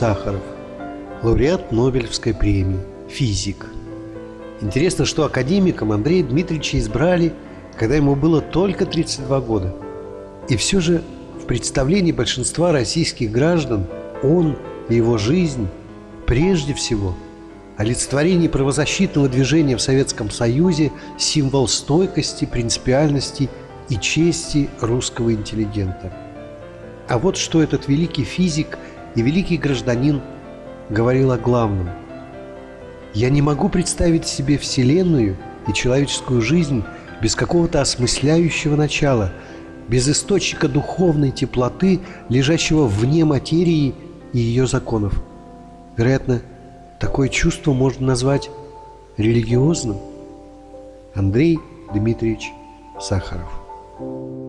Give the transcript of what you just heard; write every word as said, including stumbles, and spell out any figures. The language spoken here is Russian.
Сахаров, лауреат Нобелевской премии, физик. Интересно, что академиком Андрея Дмитриевича избрали, когда ему было только тридцать два года. И все же в представлении большинства российских граждан он и его жизнь прежде всего олицетворение правозащитного движения в Советском Союзе, символ стойкости, принципиальности и чести русского интеллигента. А вот что этот великий физик и великий гражданин говорил о главном. «Я не могу представить себе Вселенную и человеческую жизнь без какого-то осмысляющего начала, без источника духовной теплоты, лежащего вне материи и ее законов. Вероятно, такое чувство можно назвать религиозным». Андрей Дмитриевич Сахаров.